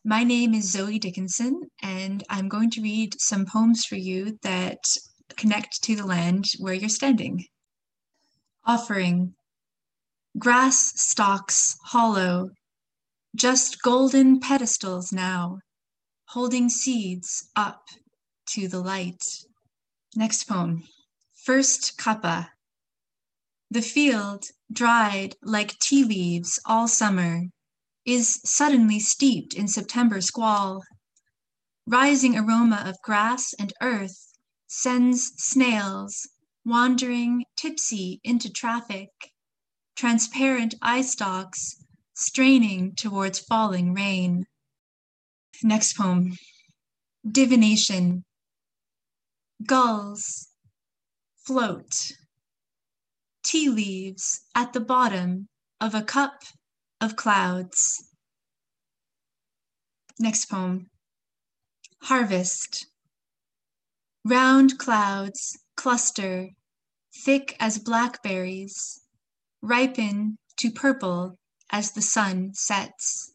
My name is Zoe Dickinson, and I'm going to read some poems for you that connect to the land where you're standing. Offering. Grass stalks hollow, just golden pedestals now, holding seeds up to the light. Next poem. First Kappa. The field, dried like tea leaves all summer, is suddenly steeped in September squall. Rising aroma of grass and earth sends snails wandering tipsy into traffic, transparent eye stalks straining towards falling rain. Next poem. Divination. Gulls float. Tea leaves at the bottom of a cup of clouds. Next poem. Harvest. Round clouds cluster, thick as blackberries, ripen to purple as the sun sets.